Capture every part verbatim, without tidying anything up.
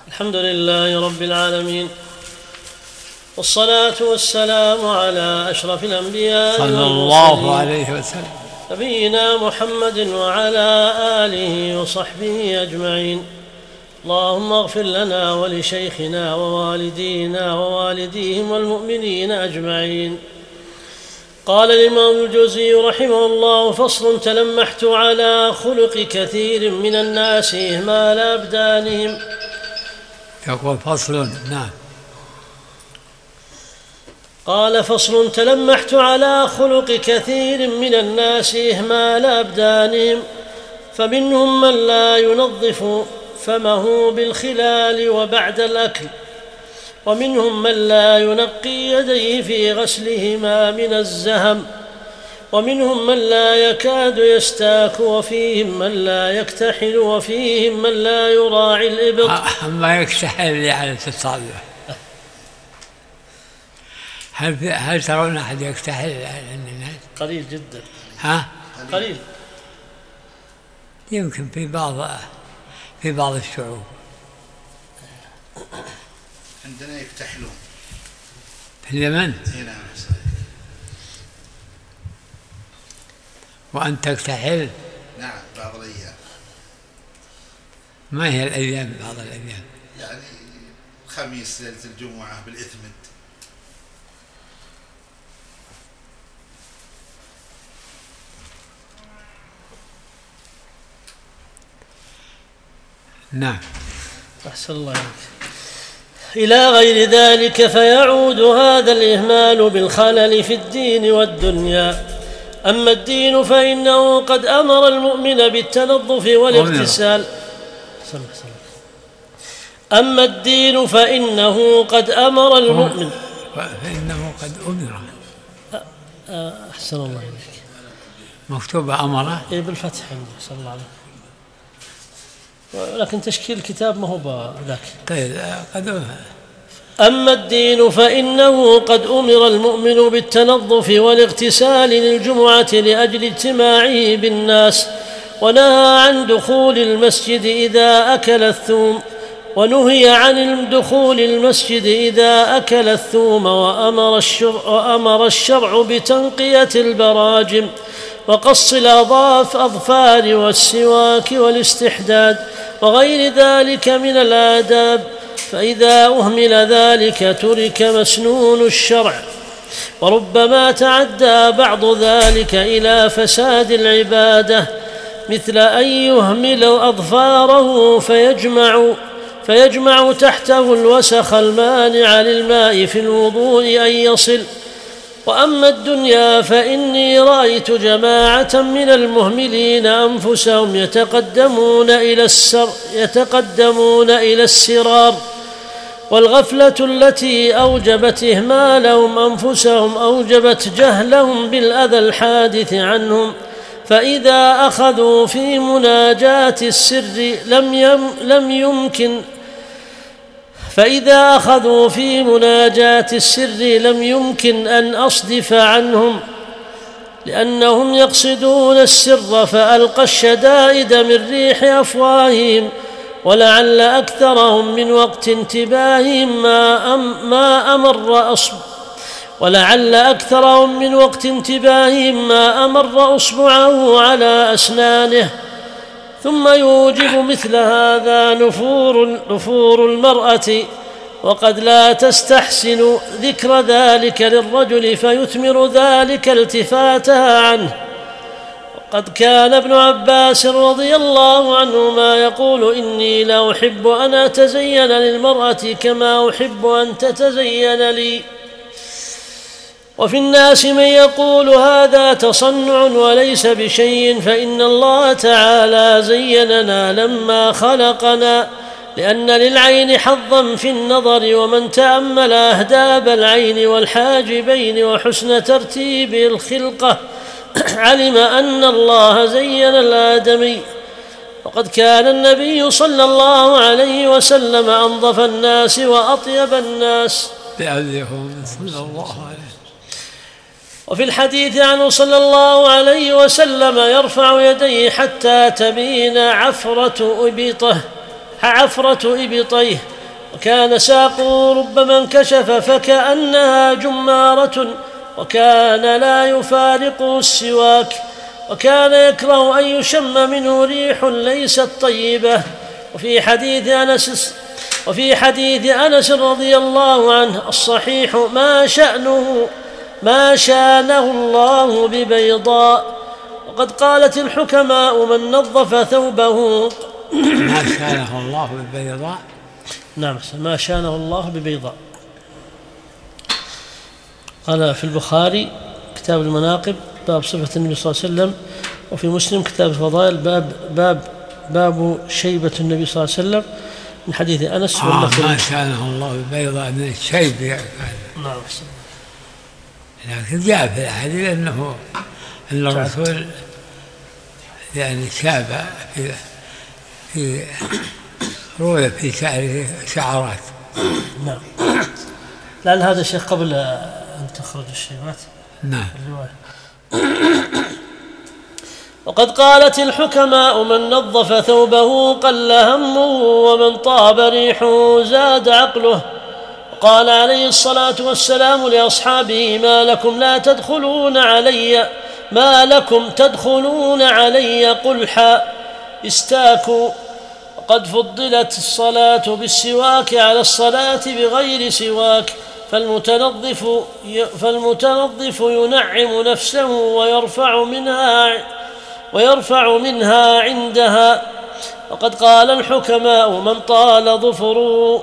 الحمد لله رب العالمين، والصلاة والسلام على أشرف الأنبياء صلى الله عليه وسلم نبينا محمد وعلى آله وصحبه أجمعين. اللهم اغفر لنا ولشيخنا ووالدينا ووالديهم والمؤمنين أجمعين. قال الإمام الجوزي رحمه الله: فصل: تلمحت على خلق كثير من الناس إهمال أبدانهم. يقول فصل. نعم. قال: فصل: تلمحت على خلق كثير من الناس إهمال أبدانهم، فمنهم من لا ينظف فمه بالخلال وبعد الأكل، ومنهم من لا ينقي يديه في غسلهما من الزهم، ومنهم من لا يكاد يستاك، وفيهم من لا يكتحل، وفيهم من لا يراعي الإبط. ما يكتحل يعني تتصلح. هل هل ترون أحد يكتحل عند الناس؟ قليل جدا. ها؟ قليل. يمكن في بعض في بعض الشعوب. عندنا يكتحلون في اليمن. نعم. وأنت تكتحل؟ نعم بعض الأيام. ما هي الأيام بعض الأيام؟ يعني الخميس، ليلة الجمعة، بالإثمد. نعم. أحسن الله عليك. إلى غير ذلك، فيعود هذا الإهمال بالخلل في الدين والدنيا. أما الدين فإنه قد أمر المؤمن بالتنظف والاغتسال. أما الدين فإنه قد أمر المؤمن فإنه قد أمر. أحسن الله عليك. مكتوبة أمره إيه بالفتح عندي صلى الله عليه وسلم، لكن تشكيل الكتاب ما هو بذاك. طيب قد. أما الدين فإنه قد أمر المؤمن بالتنظف والاغتسال للجمعة لأجل اجتماعه بالناس، ونهى عن دخول المسجد إذا أكل الثوم، ونهي عن الدخول المسجد إذا أكل الثوم، وأمر الشرع, وأمر الشرع بتنقية البراجم وقص الأظفار والسواك والاستحداد وغير ذلك من الآداب، فإذا أهمل ذلك ترك مسنون الشرع، وربما تعدى بعض ذلك إلى فساد العبادة، مثل أن يهمل أظفاره فيجمع, فيجمع تحته الوسخ المانع للماء في الوضوء أن يصل. وأما الدنيا فإني رأيت جماعة من المهملين أنفسهم يتقدمون إلى السر يتقدمون إلى السرار، والغفلة التي أوجبت إهمالهم أنفسهم أوجبت جهلهم بالأذى الحادث عنهم، فإذا أخذوا في مناجاة السر لم, يم لم يمكن فإذا أخذوا في مناجاة السر لم يمكن أن أصدف عنهم، لأنهم يقصدون السر فألقى الشدائد من ريح أفواههم، ولعل أكثرهم من وقت انتباههم ما, أم ما أمر أصب ولعل أكثرهم من وقت انتباههم ما أمر أصبعه على أسنانه. ثم يوجب مثل هذا نفور, نفور المرأة، وقد لا تستحسن ذكر ذلك للرجل فيثمر ذلك التفاتها عنه. وقد كان ابن عباس رضي الله عنهما يقول: إني لا أحب أن أتزين للمرأة كما أحب أن تتزين لي. وفي الناس من يقول هذا تصنع وليس بشيء، فإن الله تعالى زيننا لما خلقنا، لأن للعين حظا في النظر، ومن تأمل أهداب العين والحاجبين وحسن ترتيب الخلقة علم أن الله زين الآدمي. وقد كان النبي صلى الله عليه وسلم أنظف الناس وأطيب الناس. صلى الله عليه. وفي الحديث عنه صلى الله عليه وسلم يرفع يديه حتى تبين عفرة إبطه عفرة إبطيه وكان ساقه ربما انكشف فكأنها جمارة، وكان لا يفارقه السواك، وكان يكره أن يشم منه ريح ليست طيبة. وفي حديث أنس وفي حديث أنس رضي الله عنه الصحيح ما شأنه ما شانه الله ببيضاء. وقد قالت الحكماء من نظف ثوبه ما شانه الله ببيضاء. نعم، ما شانه الله ببيضاء. قال في البخاري كتاب المناقب باب صفة النبي صلى الله عليه وسلم، وفي مسلم كتاب الفضائل باب باب باب شيبة النبي صلى الله عليه وسلم من حديث أنس. آه ما شانه الله ببيضاء من الشيب يعني. نعم. لكن جاء في الحديث أنه أن الرسول يعني شاب في في روي في شعره شعرات. نعم. لأن هذا الشيء قبل أن تخرج الشيبات. نعم. وقد قالت الحكماء من نظف ثوبه قل همه، ومن طاب ريحه زاد عقله. وقال عليه الصلاة والسلام لأصحابه ما لكم لا تدخلون علي ما لكم تدخلون علي قلحا استاكوا. وقد فضلت الصلاة بالسواك على الصلاة بغير سواك، فالمتنظف فالمتنظف ينعم نفسه ويرفع منها ويرفع منها عندها. وقد قال الحكماء من طال ظفره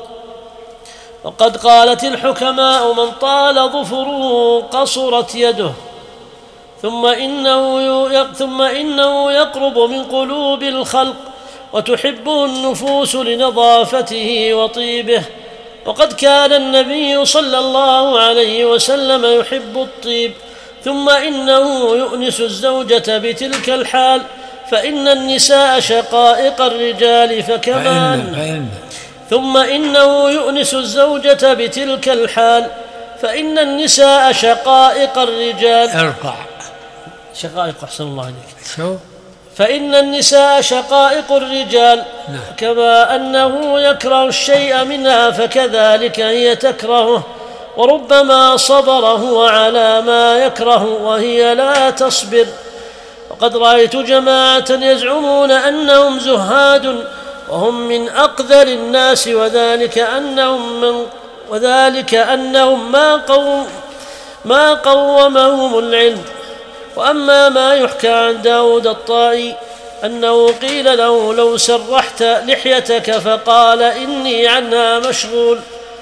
وقد قالت الحكماء من طال ظفره قصرت يده، ثم إنه ثم إنه يقرب من قلوب الخلق وتحبه النفوس لنظافته وطيبه. وقد كان النبي صلى الله عليه وسلم يحب الطيب. ثم إنه يؤنس الزوجة بتلك الحال، فإن النساء شقائق الرجال فكمان ثم إنه يؤنس الزوجة بتلك الحال فإن النساء شقائق الرجال. ارفع شقائق. أحسن الله عليك. شو؟ فإن النساء شقائق الرجال. نعم. كما أنه يكره الشيء منها فكذلك هي تكرهه، وربما صبر هو على ما يكره وهي لا تصبر. وقد رأيت جماعة يزعمون أنهم زهاد وهم من أقذر الناس، وذلك أنهم من وذلك أنهم ما قوم ما قومهم العلم. وأما ما يحكى عن داود الطائي أنه قيل له لو سرحت لحيتك فقال إني عنها مشغول،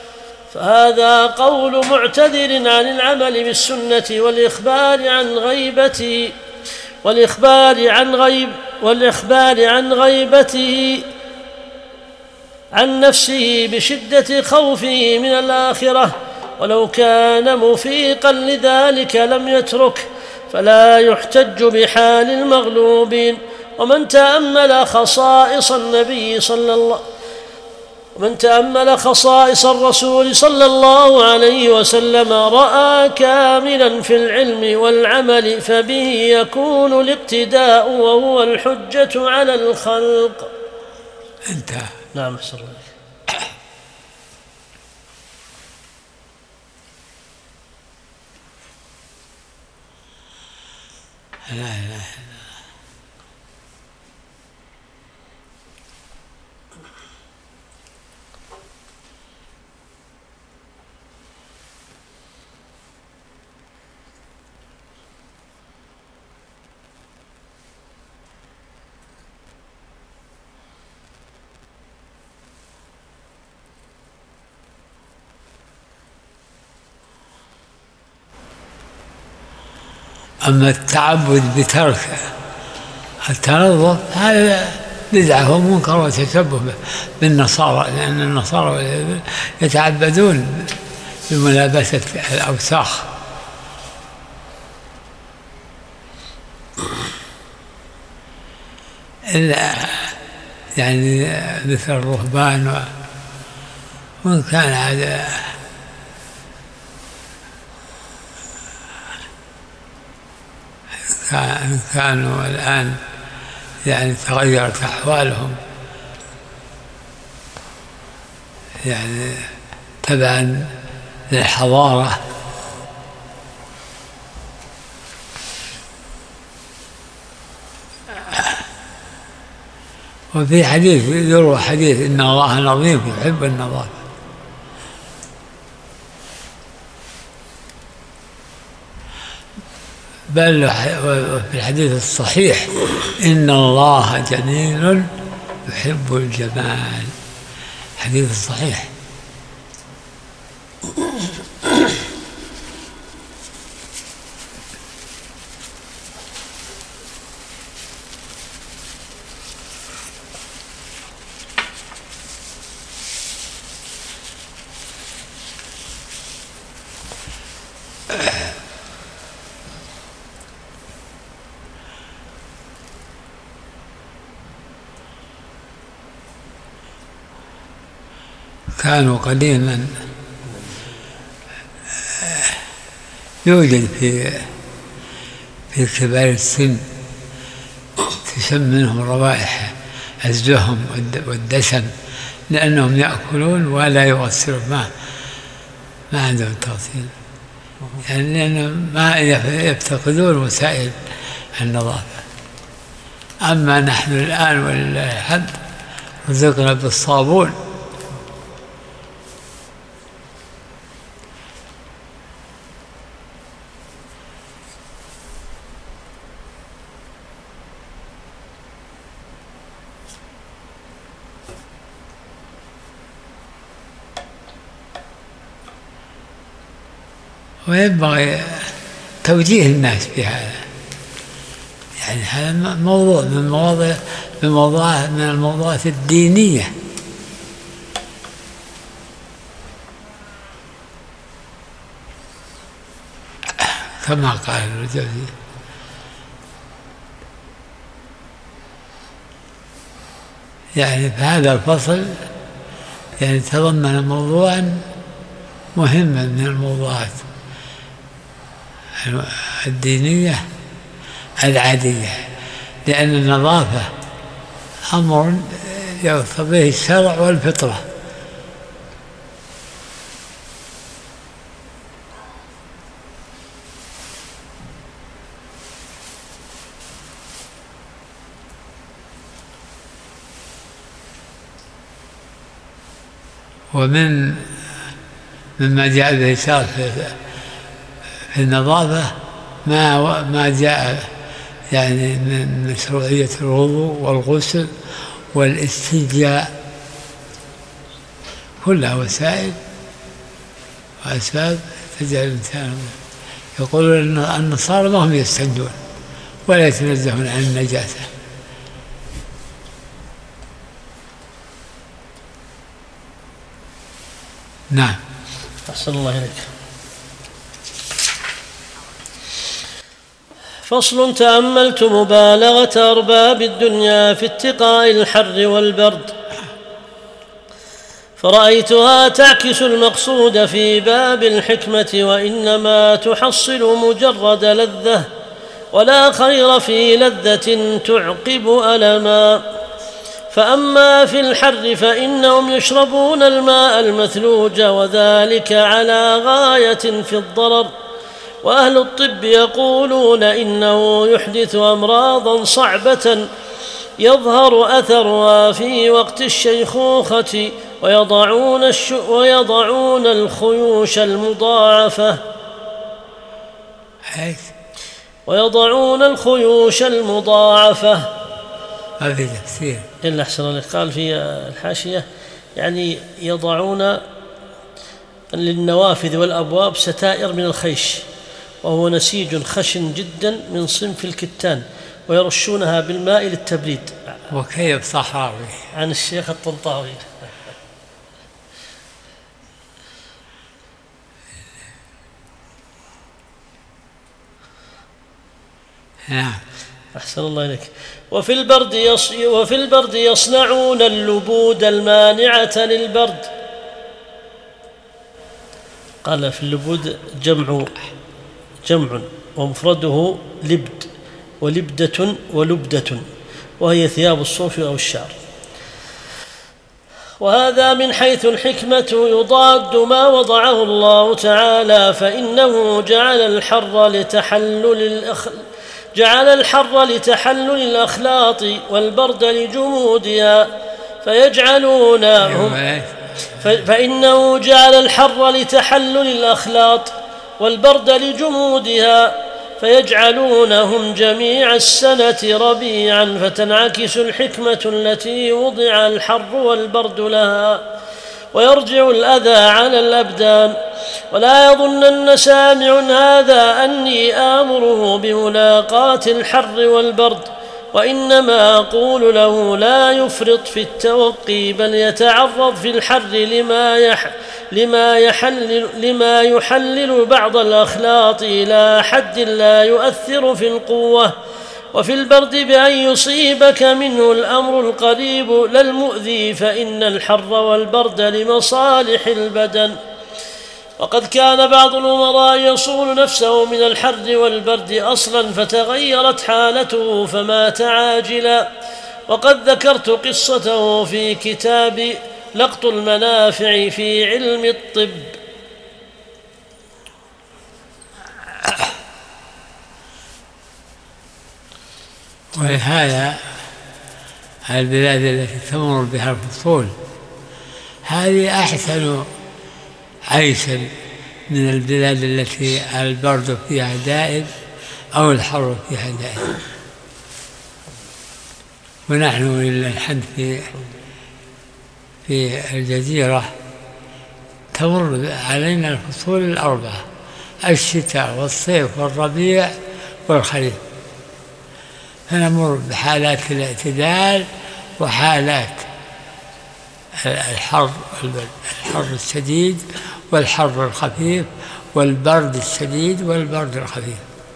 فهذا قول معتذر عن العمل بالسنة والإخبار عن غيبته والإخبار عن غيب والإخبار عن غيبته عن نفسه بشدة خوفه من الآخرة. ولو كان مفيقا لذلك لم يترك، فلا يحتج بحال المغلوبين. ومن تأمل خصائص النبي صلى الله ومن تأمل خصائص الرسول صلى الله عليه وسلم رأى كاملا في العلم والعمل، فبه يكون الاقتداء وهو الحجة على الخلق. انتهى. نعم. أحسن الله. لا لا لا. أما التعبد بترك التنظف هذا بدعة ومنكر وتشبه بالنصارى، لأن النصارى يتعبدون بملابسة الأوساخ. إلا يعني مثل الرهبان، وإن كان هذا كانوا الآن يعني تغيرت أحوالهم، يعني تبعا للحضارة. وفي حديث يروى حديث إن الله نظيف يحب النظافة. بل في الحديث الصحيح إن الله جميل يحب الجمال، حديث صحيح. كانوا قديما يوجد في في كبار السن تشم منهم روائح الزهم والدسم، لأنهم يأكلون ولا يغسلون، ما ما عندهم تغسيل، يعني لأنهم ما يفتقدون وسائل النظافة. أما نحن الآن ولله الحمد رزقنا بالصابون، وينبغي توجيه الناس بهذا. يعني هذا موضوع من مواضيع من موضوعات من الموضوعات الدينية. كما قال الجوزي يعني في هذا الفصل يعني تضمن موضوعا مهما من الموضوعات الدينية العادية، لأن النظافة أمر يقتضيه الشرع والفطرة. ومن مما جاء به الشرع في النظافة ما ما جاء يعني من مشروعية الوضوء والغسل والاستنجاء، كلها وسائل وأسباب تجعل الإنسان. يقولون أن النصارى ما هم يستنجون ولا يتنزهون عن النجاسة. نعم. أحسن الله إليك. فصل: تأملت مبالغة أرباب الدنيا في اتقاء الحر والبرد، فرأيتها تعكس المقصود في باب الحكمة، وإنما تحصل مجرد لذة، ولا خير في لذة تعقب ألما. فأما في الحر فإنهم يشربون الماء المثلوج، وذلك على غاية في الضرر، وأهل الطب يقولون إنه يحدث أمراضا صعبة يظهر أثرها في وقت الشيخوخة، ويضعون, الش... ويضعون الخيوش المضاعفة ويضعون الخيوش المضاعفة هذه تفسير إلا أحسن لك. قال في الحاشية يعني يضعون للنوافذ والأبواب ستائر من الخيش، وهو نسيج خشن جدا من صنف الكتان، ويرشونها بالماء للتبريد. وكيف صحراوي عن الشيخ الطنطاوي. نعم. أحسن الله إليك. وفي البرد يص... وفي البرد يصنعون اللبود المانعة للبرد. قال في اللبود جمع جمع ومفرده لبد، ولبدة ولبدة، وهي ثياب الصوف أو الشعر. وهذا من حيث الحكمة يضاد ما وضعه الله تعالى، فإنه جعل الحر لتحلل الأخ... جعل الحر لتحلل الأخلاط والبرد لجمودها فيجعلونهم ف... فإنه جعل الحر لتحلل الأخلاط والبرد لجمودها فيجعلونهم جميع السنة ربيعا، فتنعكس الحكمة التي وضع الحر والبرد لها ويرجع الأذى على الأبدان. ولا يظنن سامع هذا أني آمره بملاقاة الحر والبرد، وإنما أقول له لا يفرط في التوقي، بل يتعرض في الحر لما يح لما يحلل, لما يحلل بعض الأخلاط إلى حد لا يؤثر في القوة، وفي البرد بأن يصيبك منه الأمر القريب لا المؤذي، فإن الحر والبرد لمصالح البدن. وقد كان بعض الأمراء يصون نفسه من الحر والبرد أصلا فتغيرت حالته فمات عاجلا، وقد ذكرت قصته في كتاب لقط المنافع في علم الطب. ولهذا البلاد التي تمر بها الفصول هذه أحسن عيشا من البلاد التي البرد فيها دائم أو الحر فيها دائم. ونحن ولله الحمد في في الجزيرة تمر علينا الفصول الأربعة: الشتاء والصيف والربيع والخريف، فنمر بحالات الاعتدال وحالات الحر الحر الشديد والحر الخفيف والبرد الشديد والبرد الخفيف.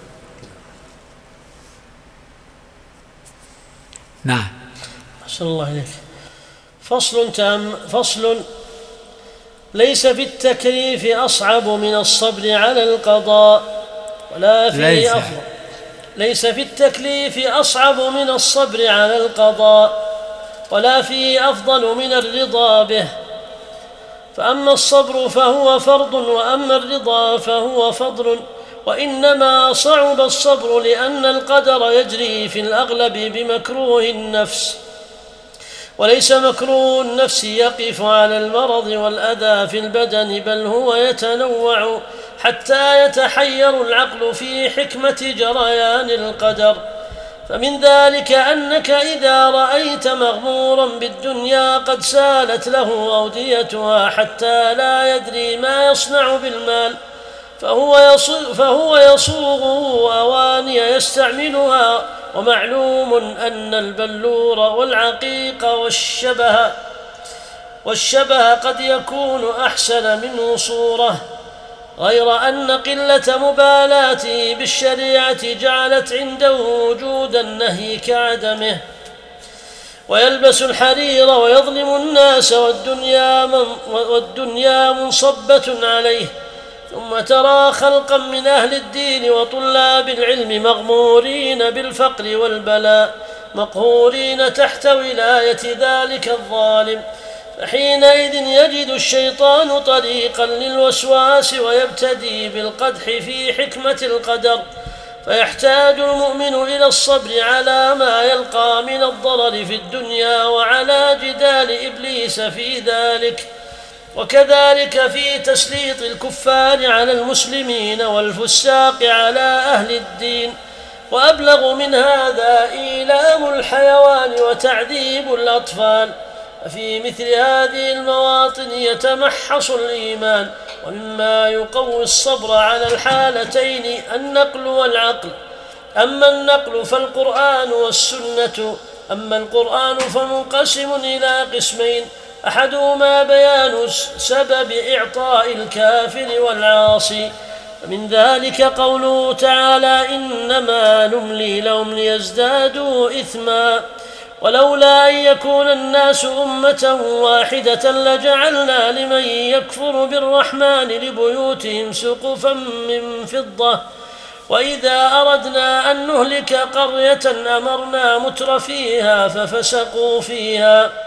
نعم. أحسن الله إليك. فصل تام فصل ليس في التكليف أصعب من الصبر على القضاء ولا في ليس. أفضل ليس في التكليف أصعب من الصبر على القضاء ولا فيه أفضل من الرضا به، فأما الصبر فهو فرض وأما الرضا فهو فضل، وإنما صعب الصبر لأن القدر يجري في الأغلب بمكروه النفس، وليس مكروه النفس يقف على المرض والأذى في البدن، بل هو يتنوع حتى يتحير العقل في حكمة جريان القدر. فمن ذلك أنك إذا رأيت مغمورا بالدنيا قد سالت له أوديتها حتى لا يدري ما يصنع بالمال، فهو فهو يصوغه أواني يستعملها، ومعلوم أن البلور والعقيق والشبه والشبه قد يكون أحسن منه صورة، غير أن قلة مبالاته بالشريعة جعلت عنده وجود النهي كعدمه، ويلبس الحرير ويظلم الناس والدنيا, من والدنيا منصبة عليه. ثم ترى خلقا من أهل الدين وطلاب العلم مغمورين بالفقر والبلاء مقهورين تحت ولاية ذلك الظالم، فحينئذ يجد الشيطان طريقا للوسواس ويبتدي بالقدح في حكمة القدر، فيحتاج المؤمن إلى الصبر على ما يلقى من الضرر في الدنيا وعلى جدال إبليس في ذلك، وكذلك في تسليط الكفار على المسلمين والفساق على أهل الدين. وأبلغ من هذا إيلام الحيوان وتعذيب الأطفال. ففي مثل هذه المواطن يتمحص الإيمان. ومما يقوي الصبر على الحالتين النقل والعقل. أما النقل فالقرآن والسنة أما القرآن فمنقسم إلى قسمين: أحدهما بيان سبب إعطاء الكافر والعاصي، ومن ذلك قوله تعالى: إنما نملي لهم ليزدادوا إثما، ولولا أن يكون الناس أمة واحدة لجعلنا لمن يكفر بالرحمن لبيوتهم سقفا من فضة، وإذا أردنا أن نهلك قرية أمرنا متر فيها ففسقوا فيها،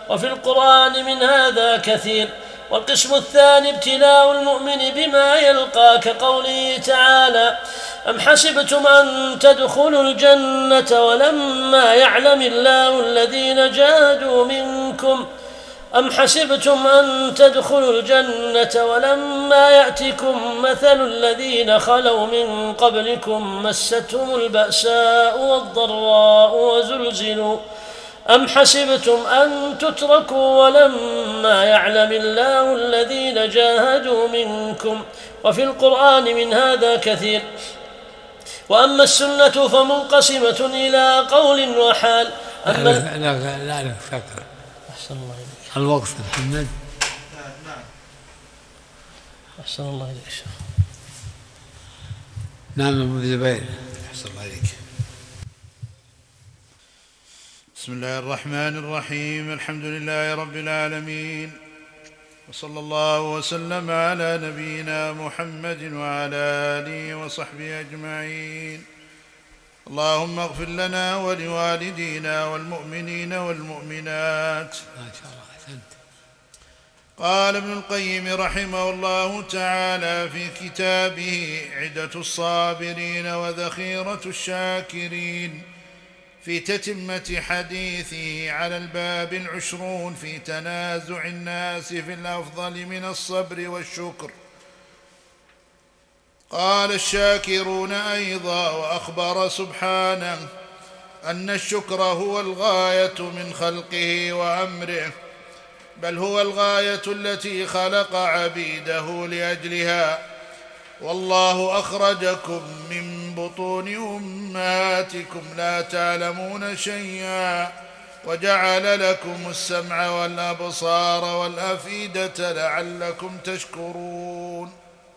وفي القرآن من هذا كثير. والقسم الثاني ابتلاء المؤمن بما يلقى، كقوله تعالى: أم حسبتم أن تدخلوا الجنة ولما يعلم الله الذين جاهدوا منكم أم حسبتم أن تدخلوا الجنة ولما يأتكم مثل الذين خلوا من قبلكم مستهم البأساء والضراء وزلزلوا أم حسبتم أن تتركوا ولما يعلم الله الذين جاهدوا منكم. وفي القرآن من هذا كثير. وأما السنة فمنقسمة إلى قول وحال. أما لا لا لا لا فكر. أحسن الله إليك. الوقت محمد. نعم. أحسن الله إليك. نعم أبو زبير. أحسن الله إليك. بسم الله الرحمن الرحيم. الحمد لله رب العالمين، وصلى الله وسلم على نبينا محمد وعلى آله وصحبه أجمعين. اللهم اغفر لنا ولوالدينا والمؤمنين والمؤمنات. ما شاء الله أحسنت. قال ابن القيم رحمه الله تعالى في كتابه عدة الصابرين وذخيرة الشاكرين في تتمة حديثه على الباب العشرون في تنازع الناس في الأفضل من الصبر والشكر. قال: الشاكرون أيضا، وأخبر سبحانه أن الشكر هو الغاية من خلقه وأمره، بل هو الغاية التي خلق عبيده لأجلها. والله أخرجكم من بطون أمهاتكم لا تعلمون شيئا، وجعل لكم السمع والأبصار والأفئدة لعلكم تشكرون.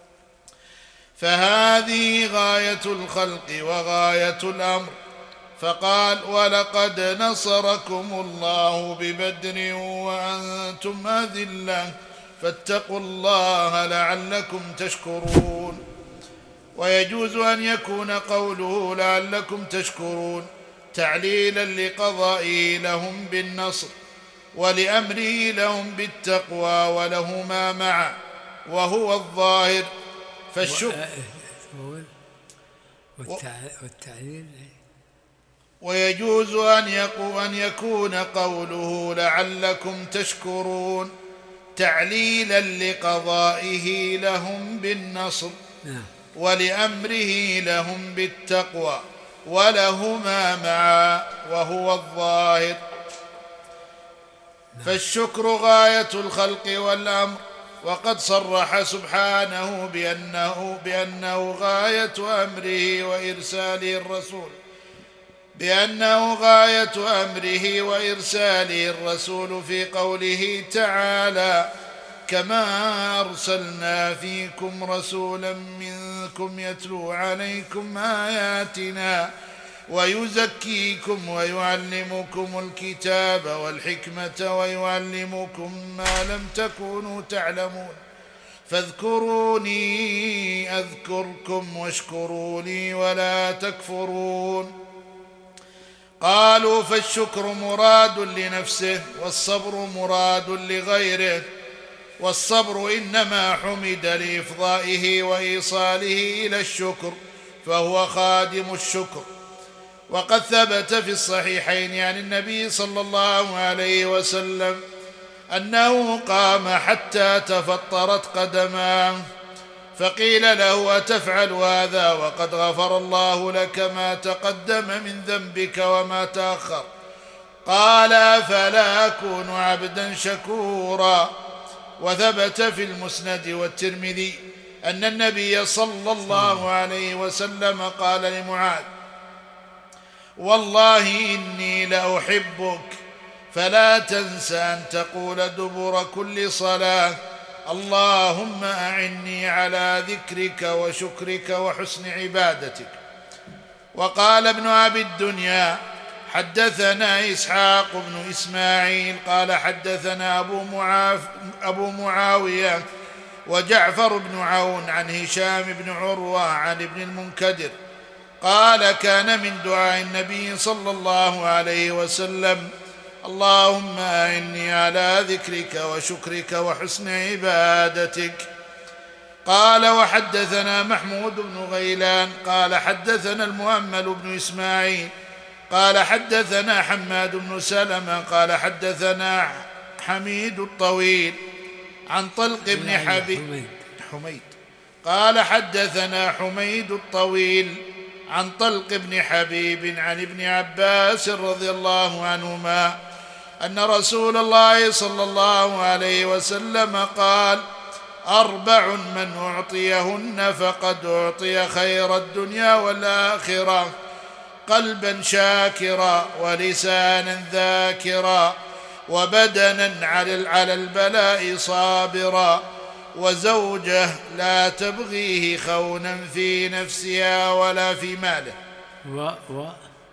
فهذه غاية الخلق وغاية الأمر. فقال: ولقد نصركم الله ببدر وأنتم أذلة فاتقوا الله لعلكم تشكرون. ويجوز أن يكون قوله لعلكم تشكرون تعليلا لقضائه لهم بالنصر ولأمره لهم بالتقوى ولهما معا، وهو الظاهر. فالشكر والتعليل. ويجوز أن يكون قوله لعلكم تشكرون تعليلا لقضائه لهم بالنصر ولأمره لهم بالتقوى ولهما معا، وهو الظاهر. فالشكر غاية الخلق والأمر، وقد صرح سبحانه بأنه, بأنه غاية أمره وإرساله الرسول بأنه غاية أمره وإرساله الرسول في قوله تعالى: كما أرسلنا فيكم رسولا منكم يتلو عليكم آياتنا ويزكيكم ويعلمكم الكتاب والحكمة ويعلمكم ما لم تكونوا تعلمون فاذكروني أذكركم واشكروا لي ولا تكفرون. قالوا: فالشكر مراد لنفسه والصبر مراد لغيره، والصبر إنما حمد لإفضائه وإيصاله إلى الشكر فهو خادم الشكر. وقد ثبت في الصحيحين عن النبي صلى الله عليه وسلم أنه قام حتى تفطرت قدماه، فقيل له: أتفعل هذا وقد غفر الله لك ما تقدم من ذنبك وما تأخر؟ قال: فلا أكون عبدا شكورا. وثبت في المسند والترمذي أن النبي صلى الله عليه وسلم قال لمعاذ: والله إني لأحبك فلا تنس أن تقول دبر كل صلاة: اللهم أعني على ذكرك وشكرك وحسن عبادتك. وقال ابن أبي الدنيا: حدثنا إسحاق بن إسماعيل قال حدثنا أبو, معاف أبو معاوية وجعفر بن عون عن هشام بن عروة عن ابن المنكدر قال: كان من دعاء النبي صلى الله عليه وسلم: اللهم أعني على ذكرك وشكرك وحسن عبادتك. قال وحدثنا محمود بن غيلان قال حدثنا المؤمل بن إسماعيل قال حدثنا حماد بن سلمة قال حدثنا حميد الطويل عن طلق بن حبيب حميد قال حدثنا حميد الطويل عن طلق بن حبيب عن ابن عباس رضي الله عنهما أن رسول الله صلى الله عليه وسلم قال: أربع من أعطيهن فقد أعطي خير الدنيا والآخرة: قلبا شاكرا، ولسانا ذاكرا، وبدنا على البلاء صابرا، وزوجة لا تبغيه خونا في نفسها ولا في ماله و و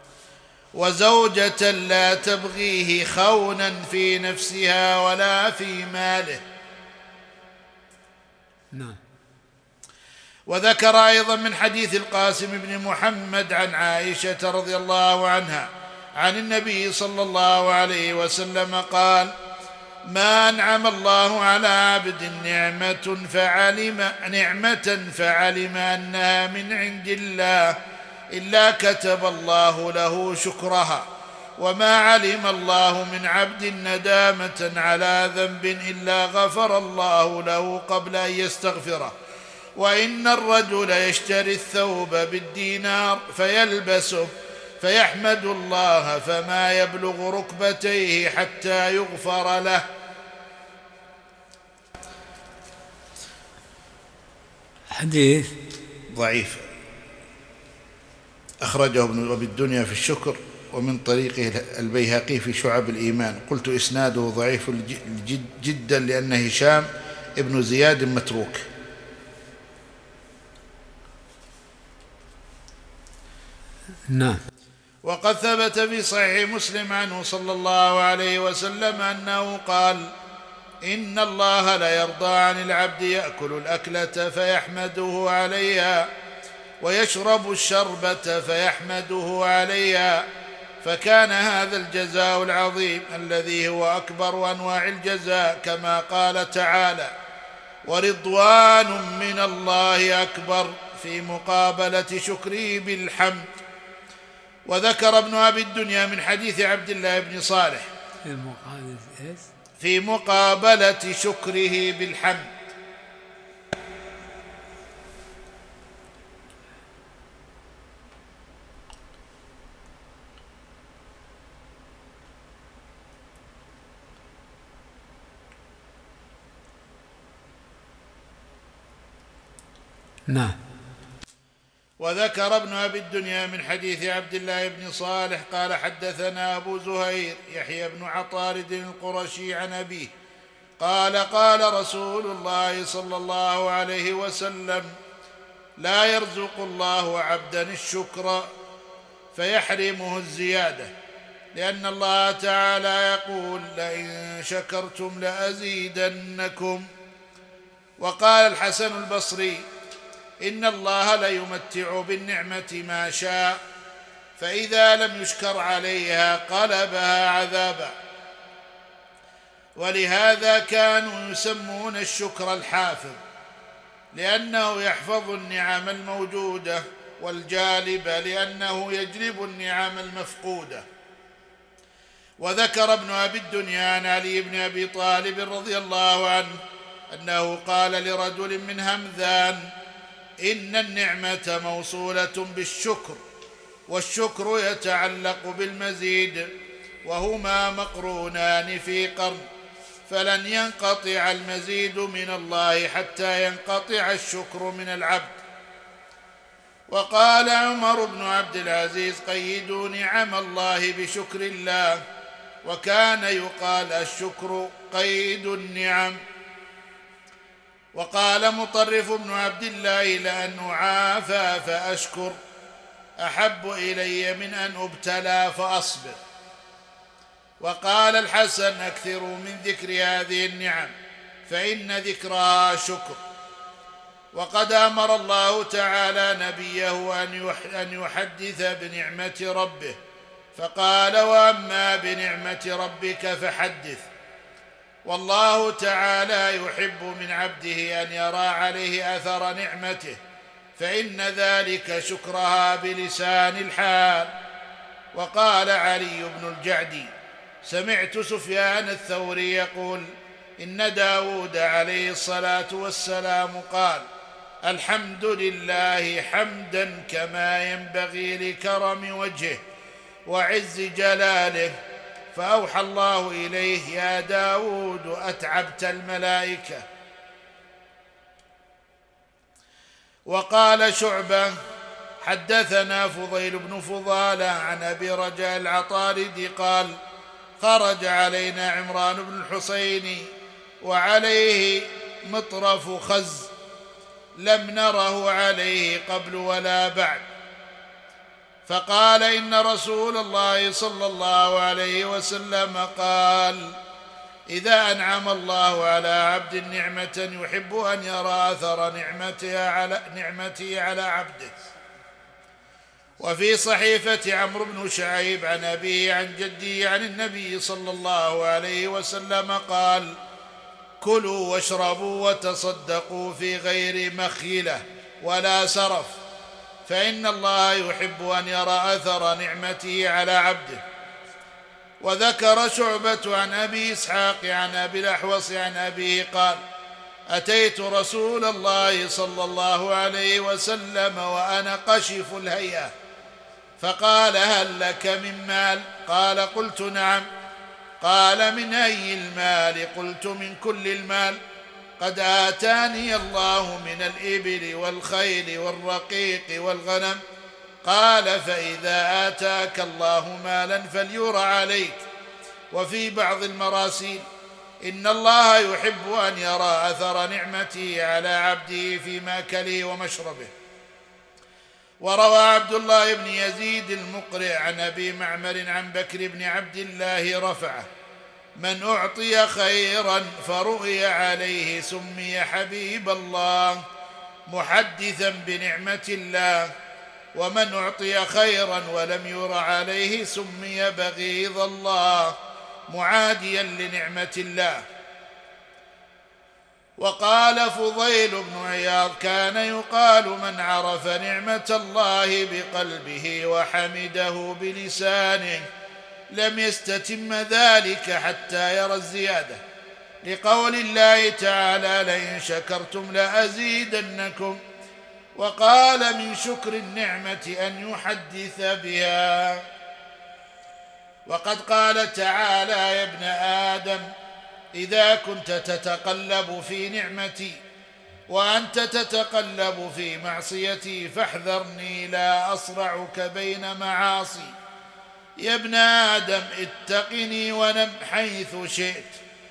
وزوجة لا تبغيه خونا في نفسها ولا في ماله. نعم. وذكر أيضا من حديث القاسم بن محمد عن عائشة رضي الله عنها عن النبي صلى الله عليه وسلم قال: ما أنعم الله على عبد نعمة فعلم نعمة فعلم أنها من عند الله إلا كتب الله له شكرها، وما علم الله من عبد ندامة على ذنب إلا غفر الله له قبل أن يستغفره. وإن الرجل يشتري الثوب بالدينار فيلبسه فيحمد الله فما يبلغ ركبتيه حتى يغفر له. حديث ضعيف، أخرجه ابن أبي الدنيا في الشكر ومن طريقه البيهقي في شعب الإيمان. قلت إسناده ضعيف جدا لأن هشام ابن زياد متروك. نعم. وقد ثبت في صحيح مسلم عنه صلى الله عليه وسلم أنه قال: إن الله لا يرضى عن العبد يأكل الأكلة فيحمده عليها ويشرب الشربة فيحمده عليها. فكان هذا الجزاء العظيم الذي هو أكبر أنواع الجزاء، كما قال تعالى: ورضوان من الله أكبر، في مقابلة شكره بالحمد. وذكر ابن أبي الدنيا من حديث عبد الله بن صالح في مقابلة شكره بالحمد. نعم. وذكر ابن أبي الدنيا من حديث عبد الله بن صالح قال: حدثنا أبو زهير يحيى بن عطارد القرشي عن أبيه قال: قال رسول الله صلى الله عليه وسلم: لا يرزق الله عبدا الشكر فيحرمه الزيادة، لأن الله تعالى يقول: لئن شكرتم لأزيدنكم. وقال الحسن البصري: إن الله ليمتع بالنعمة ما شاء، فإذا لم يشكر عليها قلبها عذابا. ولهذا كانوا يسمون الشكر الحافظ، لأنه يحفظ النعم الموجودة، والجالب لأنه يجلب النعم المفقودة. وذكر ابن أبي الدنيا عن علي بن أبي طالب رضي الله عنه أنه قال لرجل من همذان: إن النعمة موصولة بالشكر، والشكر يتعلق بالمزيد، وهما مقرونان في قرن، فلن ينقطع المزيد من الله حتى ينقطع الشكر من العبد. وقال عمر بن عبد العزيز: قيدوا نعم الله بشكر الله. وكان يقال: الشكر قيد النعم. وقال مطرف بن عبد الله: لأن أعافى فأشكر أحب إلي من أن أبتلى فأصبر. وقال الحسن: أكثروا من ذكر هذه النعم فإن ذكرها شكر. وقد أمر الله تعالى نبيه أن يحدث بنعمة ربه، فقال: واما بنعمه ربك فحدث. والله تعالى يحب من عبده ان يرى عليه اثر نعمته، فان ذلك شكرها بلسان الحال. وقال علي بن الجعدي: سمعت سفيان الثوري يقول: إن داود عليه الصلاة والسلام قال: الحمد لله حمدا كما ينبغي لكرم وجهه وعز جلاله. فأوحى الله إليه: يا داود أتعبت الملائكة. وقال شعبة: حدثنا فضيل بن فضالة عن أبي رجاء العطاردي قال: خرج علينا عمران بن الحسين وعليه مطرف خز لم نره عليه قبل ولا بعد، فقال: إن رسول الله صلى الله عليه وسلم قال: إذا أنعم الله على عبد نعمة يحب أن يرى أثر نعمته على, نعمته على عبده. وفي صحيفة عمرو بن شعيب عن أبيه عن جده عن النبي صلى الله عليه وسلم قال: كلوا واشربوا وتصدقوا في غير مخيلة ولا سرف، فإن الله يحب أن يرى أثر نعمته على عبده. وذكر شعبة عن أبي إسحاق عن أبي الأحوص عن أبيه قال: أتيت رسول الله صلى الله عليه وسلم وأنا قشف الهيئة، فقال: هل لك من مال؟ قال: قلت: نعم. قال: من أي المال؟ قلت: من كل المال، قد آتاني الله من الإبل والخيل والرقيق والغنم. قال: فإذا آتاك الله مالا فليرى عليك. وفي بعض المراسيل: إن الله يحب أن يرى أثر نعمته على عبده في ماكله ومشربه. وروى عبد الله بن يزيد المقرئ عن أبي معمر عن بكر بن عبد الله رفعه: من أعطي خيرا فرؤي عليه سمي حبيب الله محدثا بنعمة الله، ومن أعطي خيرا ولم ير عليه سمي بغيض الله معاديا لنعمة الله. وقال فضيل بن عياض: كان يقال من عرف نعمة الله بقلبه وحمده بلسانه لم يستتم ذلك حتى يرى الزيادة، لقول الله تعالى: لئن شكرتم لأزيدنكم. وقال: من شكر النعمة أن يحدث بها. وقد قال تعالى: يا ابن آدم إذا كنت تتقلب في نعمتي وأنت تتقلب في معصيتي فاحذرني لا أصرعك بين معاصي. يا ابن آدم اتقني ونم حيث شئت.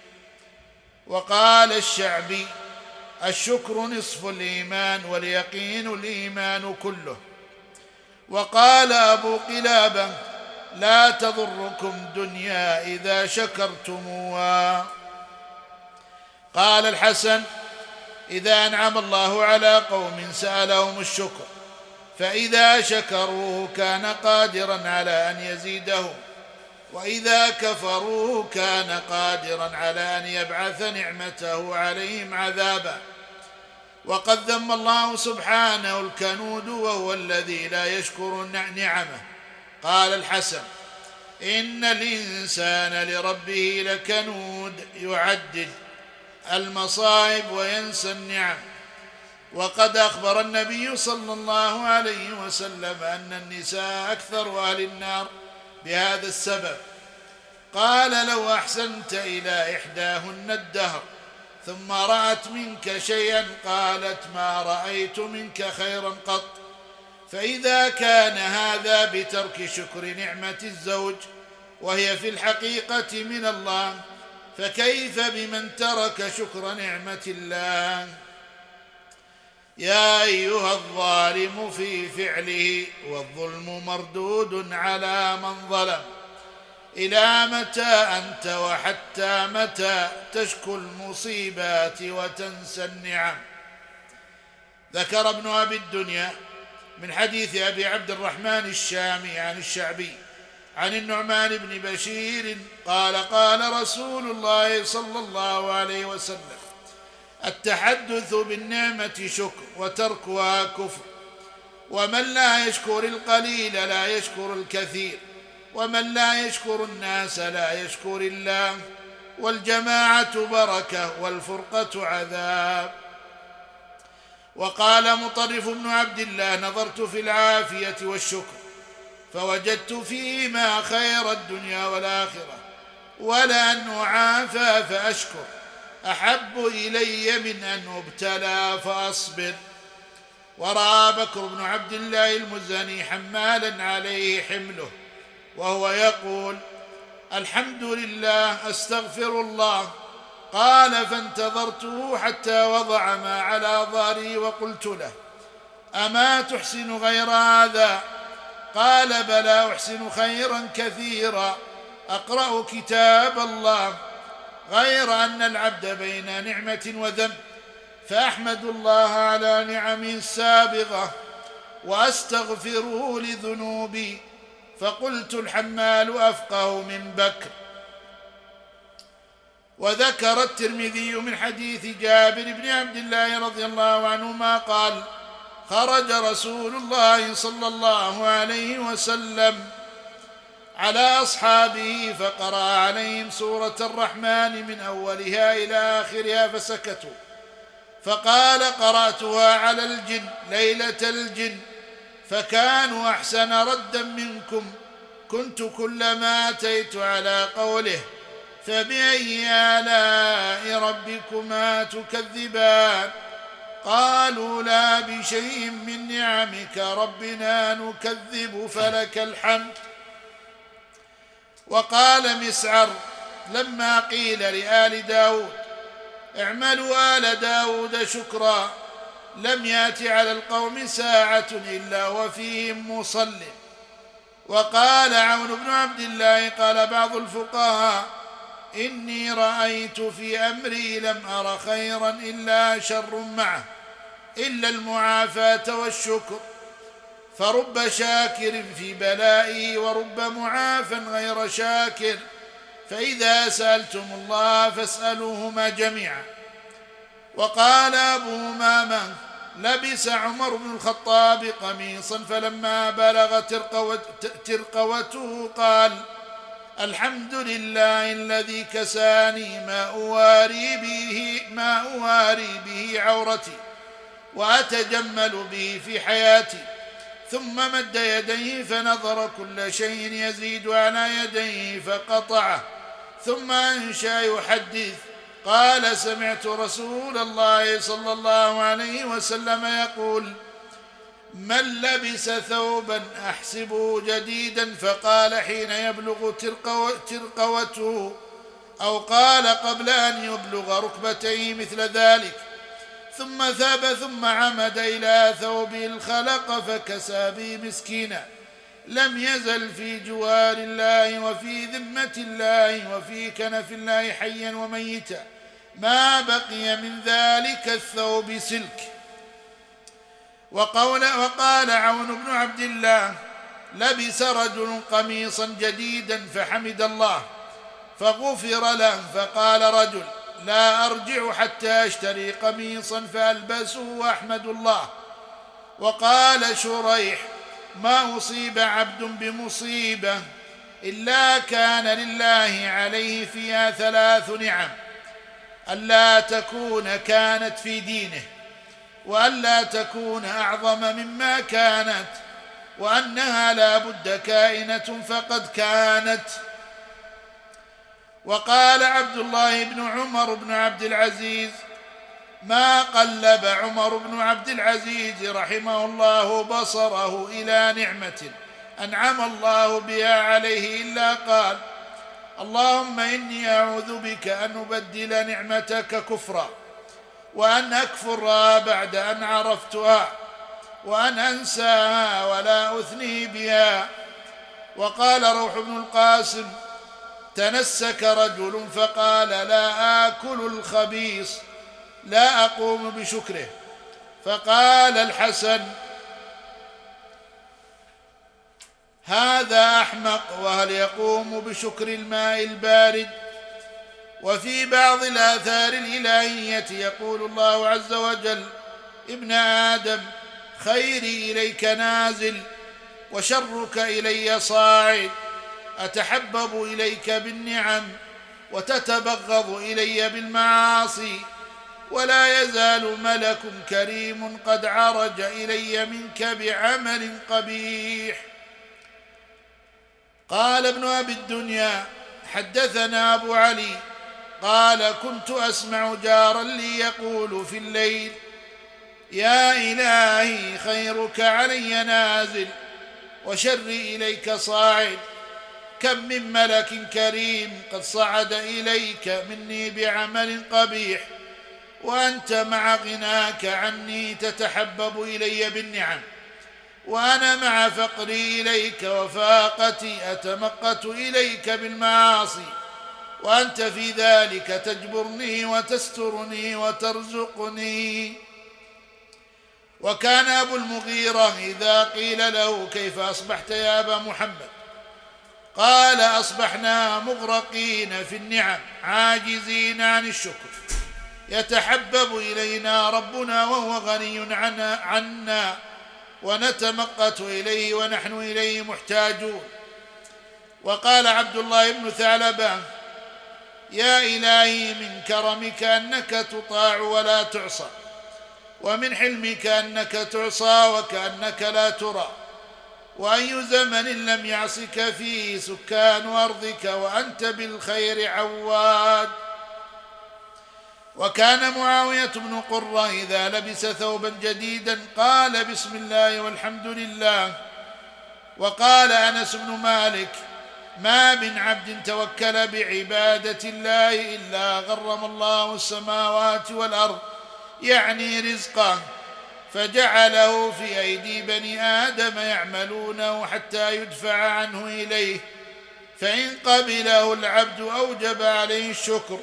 وقال الشعبي: الشكر نصف الإيمان واليقين الإيمان كله. وقال أبو قلابة: لا تضركم دنيا إذا شكرتموها. قال الحسن: إذا أنعم الله على قوم سألهم الشكر، فإذا شكروه كان قادرا على أن يزيدهم، وإذا كفروه كان قادرا على أن يبعث نعمته عليهم عذابا. وقد ذم الله سبحانه الكنود وهو الذي لا يشكر نعمه. قال الحسن: إن الإنسان لربه لكنود يعدد المصائب وينسى النعم. وقد أخبر النبي صلى الله عليه وسلم أن النساء أكثر أهل النار بهذا السبب. قال: لو أحسنت إلى إحداهن الدهر ثم رأت منك شيئا قالت: ما رأيت منك خيرا قط. فإذا كان هذا بترك شكر نعمة الزوج وهي في الحقيقة من الله، فكيف بمن ترك شكر نعمة الله؟ يا أيها الظالم في فعله، والظلم مردود على من ظلم. إلى متى أنت وحتى متى تشكو المصيبات وتنسى النعم؟ ذكر ابن أبي الدنيا من حديث أبي عبد الرحمن الشامي عن الشعبي عن النعمان بن بشير قال قال رسول الله صلى الله عليه وسلم: التحدث بالنعمة شكر وتركها كفر، ومن لا يشكر القليل لا يشكر الكثير، ومن لا يشكر الناس لا يشكر الله، والجماعة بركة والفرقة عذاب. وقال مطرف بن عبد الله: نظرت في العافية والشكر فوجدت فيهما خير الدنيا والآخرة، ولأن أعافى فأشكر أحب إلي من أن أبتلى فأصبر. ورأى بكر بن عبد الله المزني حمالا عليه حمله وهو يقول: الحمد لله أستغفر الله. قال: فانتظرته حتى وضع ما على ظهري وقلت له: أما تحسن غير هذا؟ قال: بلى أحسن خيرا كثيرا، أقرأ كتاب الله، غير أن العبد بين نعمة وذنب، فأحمد الله على نعمه السابغة وأستغفره لذنوبي. فقلت: الحمال أفقه من بكر. وذكر الترمذي من حديث جابر بن عبد الله رضي الله عنهما قال: خرج رسول الله صلى الله عليه وسلم على أصحابه فقرأ عليهم سورة الرحمن من أولها إلى آخرها فسكتوا، فقال: قرأتها على الجن ليلة الجن فكانوا أحسن ردا منكم، كنت كلما أتيت على قوله فبأي آلاء ربكما تكذبان قالوا: لا بشيء من نعمك ربنا نكذب فلك الحمد. وقال مسعر لما قيل لآل داود: اعملوا آل داود شكرا، لم يأت على القوم ساعة إلا وفيهم مصل. وقال عون بن عبد الله قال بعض الفقهاء: إني رأيت في أمري لم أر خيرا إلا شر معه إلا المعافاة والشكر، فرب شاكر في بلائه ورب معاف غير شاكر، فإذا سألتم الله فاسألوهما جميعا. وقال أبو أمامة: لبس عمر بن الخطاب قميصا فلما بلغ ترقوته قال: الحمد لله الذي كساني ما أواري به, ما أواري به عورتي وأتجمل به في حياتي. ثم مد يديه فنظر كل شيء يزيد على يديه فقطعه، ثم أنشأ يحدث قال: سمعت رسول الله صلى الله عليه وسلم يقول: من لبس ثوبا أحسبه جديدا، فقال حين يبلغ ترقوته، أو قال قبل أن يبلغ ركبتيه مثل ذلك، ثم ثاب ثم عمد إلى ثوبه الخلق فكسى به مسكينا، لم يزل في جوار الله وفي ذمة الله وفي كنف الله حيا وميتا، ما بقي من ذلك الثوب سلك. وقال, وقال عون بن عبد الله: لبس رجل قميصا جديدا فحمد الله فغفر له، فقال رجل: لا أرجع حتى أشتري قميصا فألبسه وأحمد الله. وقال شريح: ما أصيب عبد بمصيبة إلا كان لله عليه فيها ثلاث نعم: ألا تكون كانت في دينه، وألا تكون أعظم مما كانت، وأنها لا بد كائنة فقد كانت. وقال عبد الله بن عمر بن عبد العزيز: ما قلب عمر بن عبد العزيز رحمه الله بصره إلى نعمة أنعم الله بها عليه إلا قال: اللهم إني أعوذ بك أن أبدل نعمتك كفرا، وأن أكفرها بعد أن عرفتها، وأن أنساها ولا أثني بها. وقال روح بن القاسم: تنسك رجل فقال: لا آكل الخبيث لا أقوم بشكره. فقال الحسن: هذا أحمق، وهل يقوم بشكر الماء البارد؟ وفي بعض الآثار الإلهية يقول الله عز وجل: ابن آدم، خيري إليك نازل وشرك إلي صاعد، أتحبب إليك بالنعم وتتبغض إلي بالمعاصي، ولا يزال ملك كريم قد عرج إلي منك بعمل قبيح. قال ابن أبي الدنيا: حدثنا أبو علي قال: كنت أسمع جارا لي يقول في الليل: يا إلهي، خيرك علي نازل وشري إليك صاعد، كم من ملك كريم قد صعد إليك مني بعمل قبيح، وأنت مع غناك عني تتحبب إلي بالنعم، وأنا مع فقري إليك وفاقتي أتمقت إليك بالمعاصي، وأنت في ذلك تجبرني وتسترني وترزقني. وكان أبو المغيرة إذا قيل له: كيف أصبحت يا أبا محمد؟ قال: أصبحنا مغرقين في النعم عاجزين عن الشكر، يتحبب إلينا ربنا وهو غني عنا، ونتمقت إليه ونحن إليه محتاجون. وقال عبد الله بن ثعلبة: يا إلهي، من كرمك أنك تطاع ولا تعصى، ومن حلمك أنك تعصى وكأنك لا ترى، وأي زمن لم يعصك فيه سكان أرضك وأنت بالخير عواد. وكان معاوية بن قرة إذا لبس ثوبا جديدا قال: بسم الله والحمد لله. وقال أنس بن مالك: ما من عبد توكل بعبادة الله إلا غرم الله السماوات والأرض، يعني رزقه، فجعله في أيدي بني آدم يعملونه حتى يدفع عنه إليه، فإن قبله العبد أوجب عليه الشكر،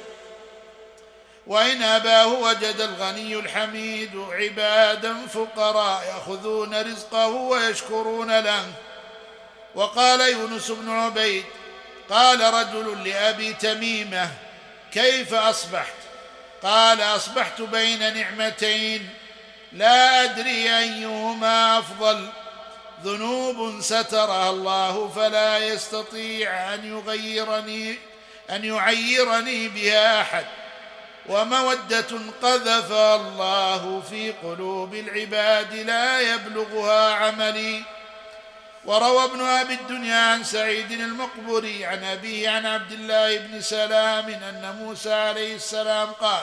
وإن أباه وجد الغني الحميد عبادا فقراء يأخذون رزقه ويشكرون له. وقال يونس بن عبيد: قال رجل لأبي تميمة: كيف أصبحت؟ قال: أصبحت بين نعمتين لا أدري أيهما أفضل، ذنوب سترها الله فلا يستطيع أن يغيرني أن يعيرني بها أحد، ومودة قذفها الله في قلوب العباد لا يبلغها عملي. وروى ابن أبي الدنيا عن سعيد المقبري عن أبيه عن عبد الله بن سلام أن موسى عليه السلام قال: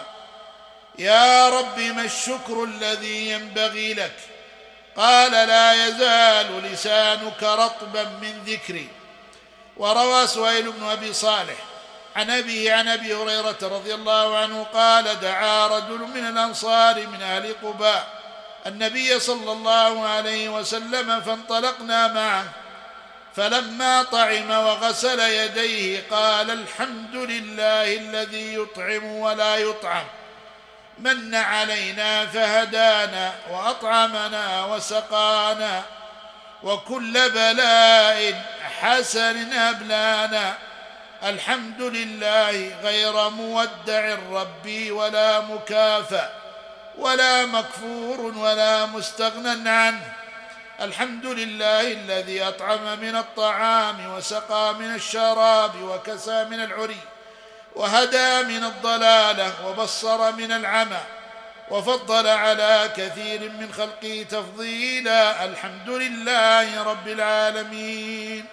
يا رب، ما الشكر الذي ينبغي لك؟ قال: لا يزال لسانك رطبا من ذكري. وروى سهيل بن أبي صالح عن أبيه عن أبي هريرة رضي الله عنه قال: دعا رجل من الأنصار من أهل قباء النبي صلى الله عليه وسلم فانطلقنا معه، فلما طعم وغسل يديه قال: الحمد لله الذي يطعم ولا يطعم، من علينا فهدانا وأطعمنا وسقانا، وكل بلاء حسن أبلانا، الحمد لله غير مودع ربي ولا مكافأ ولا مكفور ولا مستغنى عنه، الحمد لله الذي أطعم من الطعام وسقى من الشراب وكسى من العري وهدى من الضلالة وبصر من العمى وفضل على كثير من خلقه تفضيلا، الحمد لله رب العالمين.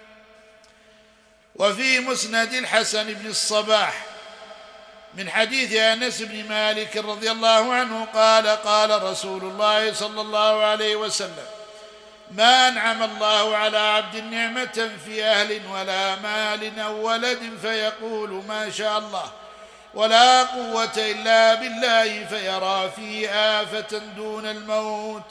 وفي مسند الحسن بن الصباح من حديث أنس بن مالك رضي الله عنه قال: قال رسول الله صلى الله عليه وسلم: ما أنعم الله على عبد نعمة في أهل ولا مال أو ولد فيقول ما شاء الله ولا قوة إلا بالله فيرى فيه آفة دون الموت.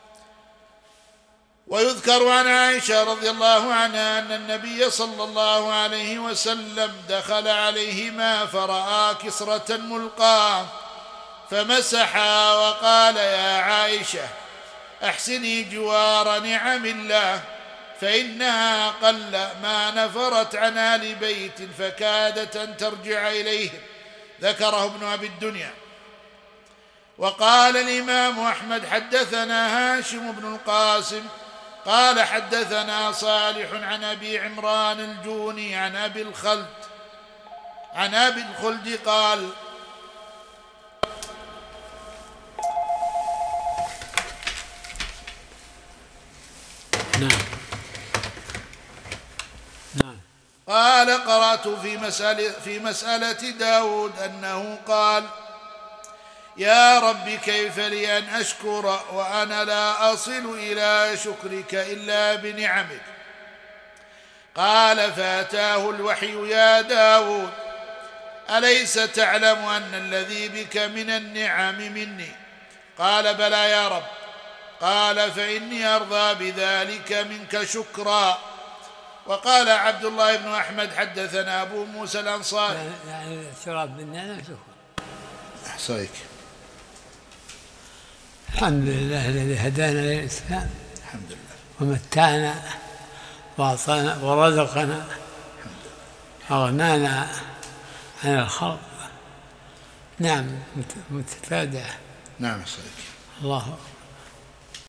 ويذكر عن عائشة رضي الله عنها أن النبي صلى الله عليه وسلم دخل عليهما فرأى كسرة ملقاة فمسحها وقال: يا عائشة، أحسني جوار نعم الله، فإنها قل ما نفرت عن آل بيت فكادت أن ترجع إليهم. ذكره ابن أبي الدنيا. وقال الإمام أحمد حدثنا هاشم بن القاسم قال حدثنا صالح عن أبي عمران الجوني عن أبي الخلد عن أبي الخلد قال نعم نعم قال قرأت في مسألة, في مسألة داود أنه قال يا رب كيف لي أن أشكر وأنا لا أصل إلى شكرك إلا بنعمك. قال فأتاه الوحي يا داود أليس تعلم أن الذي بك من النعم مني؟ قال بلى يا رب. قال فإني أرضى بذلك منك شكرا. وقال عبد الله بن أحمد حدثنا أبو موسى الأنصاري يعني الشراب بالنعمة شكرا. أحصيك. الحمد لله الذي هدانا للإسلام الحمد لله ومتعنا وأعطانا ورزقنا أغنانا عن الخلق. نعم متفادعة. نعم أحصيك. الله